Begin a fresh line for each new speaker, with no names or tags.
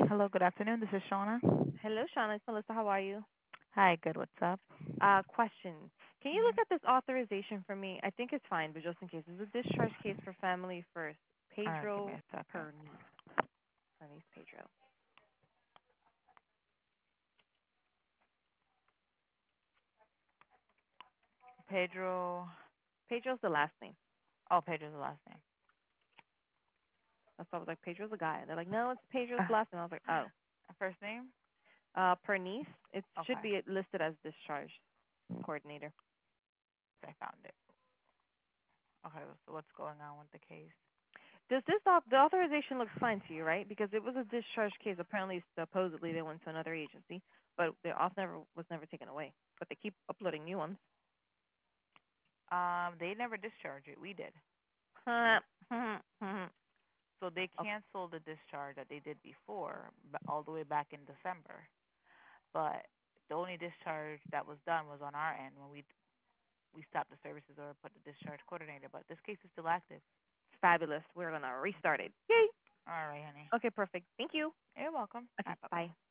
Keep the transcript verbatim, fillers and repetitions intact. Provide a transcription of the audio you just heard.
Hello, good afternoon. This is Shauna.
Hello, Shauna. It's Melissa. How are you?
Hi, good. What's up?
Uh, question. Can you look
hmm
at this authorization for me? I think it's fine, but just in case. It's a discharge case for family first.
All right, give me
Pedro
a second.
Pernice. Pernice Pedro.
Pedro.
Pedro's the last name.
Oh, Pedro's the last name.
That's why I was like, Pedro's the guy. They're like, no, it's Pedro's
Uh,
last name. I was like, oh.
first name?
Uh, Pernice. It should
Okay,
be listed as discharge coordinator.
I found it. Okay, so what's going on with the case?
Does this au- the authorization looks fine to you, right? Because it was a discharge case. Apparently, supposedly they went to another agency, but the auth never was never taken away. But they keep uploading new ones.
Um, they never discharged it. We did.
okay.
So they canceled the discharge that they did before, b- all the way back in December. But the only discharge that was done was on our end when we we stopped the services or put the discharge coordinator. But this case is still active.
Fabulous. We're gonna restart it. Yay.
All right, honey.
Okay, perfect. Thank you.
You're welcome. All
Okay,
right, bye bye.
bye.